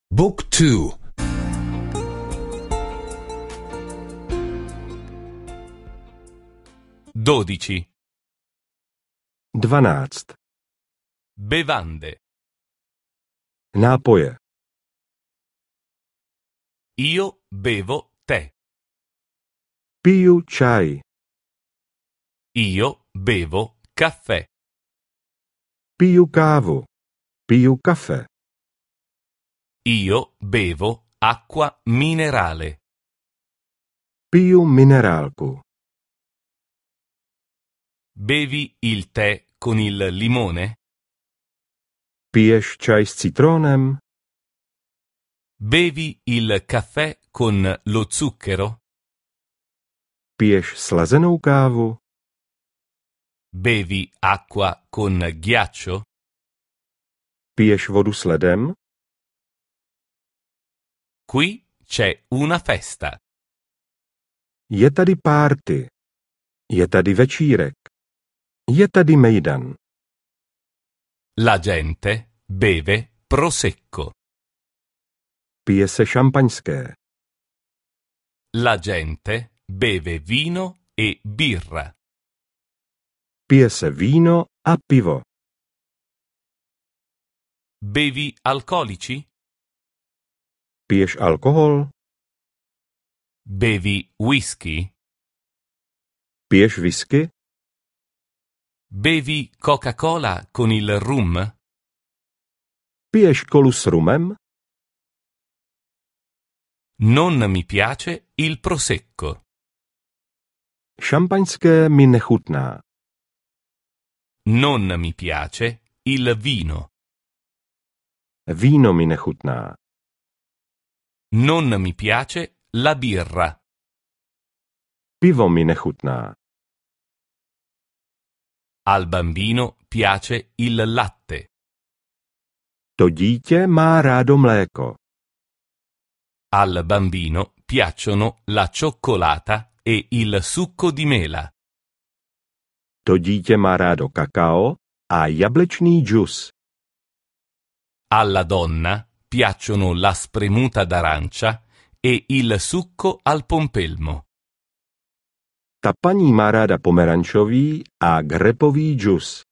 Book 2. 12. 12. Bevande. Nápoje. Io bevo tè. Piju čaj. Io bevo caffè. Piju kávu. Piju kafe. Io bevo acqua minerale. Piju minerálku. Bevi il tè con il limone? Piješ čaj s citrónem? Bevi il caffè con lo zucchero? Piješ slazenou kávu? Bevi acqua con ghiaccio? Piješ vodu s ledem? Qui c'è una festa. Je tady párty. Je tady večírek. Je tady mejdan. La gente beve prosecco. Pije se šampaňské. La gente beve vino e birra. Pije se víno a pivo. Bevi alcolici? Piješ alkohol? Bevi whisky? Piješ whisky? Bevi Coca-Cola con il rum? Piješ kolu s rumem? Non mi piace il prosecco. Šampaňské mi nechutná. Non mi piace il vino. Víno mi nechutná. Non mi piace la birra. Pivo mi nechutná. Al bambino piace il latte. To dítě má rádo mléko. Al bambino piacciono la cioccolata e il succo di mela. To dítě má rádo kakao a jablečný džus. Alla donna piacciono la spremuta d'arancia e il succo al pompelmo. Ta paní má ráda pomerančový a grepový džus.